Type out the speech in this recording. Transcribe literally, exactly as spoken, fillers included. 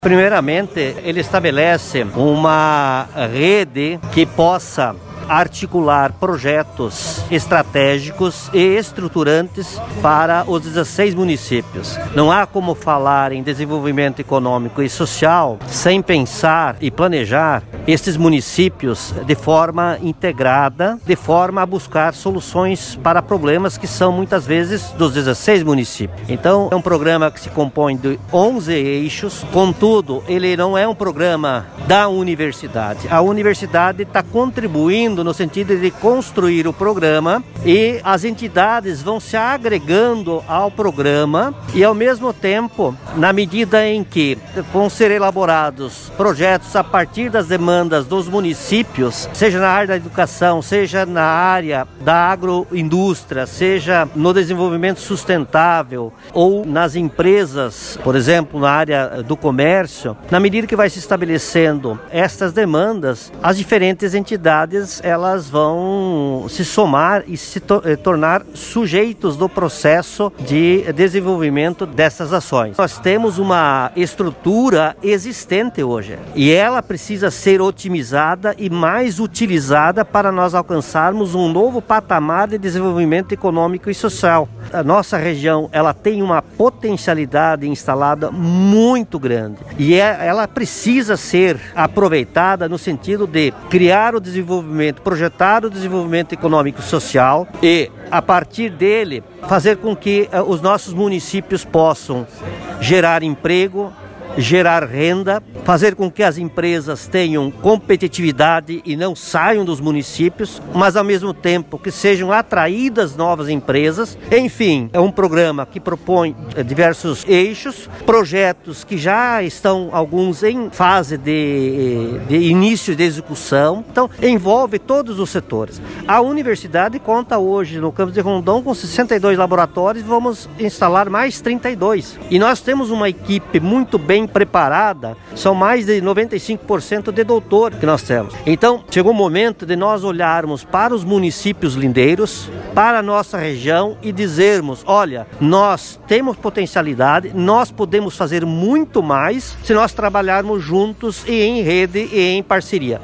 Primeiramente, ele estabelece uma rede que possa articular projetos estratégicos e estruturantes para os dezesseis municípios. Não há como falar em desenvolvimento econômico e social sem pensar e planejar estes municípios de forma integrada, de forma a buscar soluções para problemas que são muitas vezes dos dezesseis municípios. Então, é um programa que se compõe de onze eixos, contudo, ele não é um programa da universidade. A universidade está contribuindo no sentido de construir o programa e as entidades vão se agregando ao programa e, ao mesmo tempo, na medida em que vão ser elaborados projetos a partir das demandas dos municípios, seja na área da educação, seja na área da agroindústria, seja no desenvolvimento sustentável ou nas empresas, por exemplo, na área do comércio, na medida que vai se estabelecendo estas demandas, as diferentes entidades elas vão se somar e se to- tornar sujeitos do processo de desenvolvimento dessas ações. Nós temos uma estrutura existente hoje e ela precisa ser otimizada e mais utilizada para nós alcançarmos um novo patamar de desenvolvimento econômico e social. A nossa região ela tem uma potencialidade instalada muito grande e é, ela precisa ser aproveitada no sentido de criar o desenvolvimento, projetar o desenvolvimento econômico e social e, a partir dele, fazer com que uh, os nossos municípios possam gerar emprego, gerar renda, fazer com que as empresas tenham competitividade e não saiam dos municípios, mas ao mesmo tempo que sejam atraídas novas empresas. Enfim, é um programa que propõe diversos eixos, projetos que já estão alguns em fase de, de início de execução, então envolve todos os setores. A universidade conta hoje no campus de Rondon com sessenta e dois laboratórios, vamos instalar mais trinta e dois. E nós temos uma equipe muito bem preparada, são mais de noventa e cinco por cento de doutor que nós temos. Então, chegou o momento de nós olharmos para os municípios lindeiros, para a nossa região e dizermos, olha, nós temos potencialidade, nós podemos fazer muito mais se nós trabalharmos juntos e em rede e em parceria.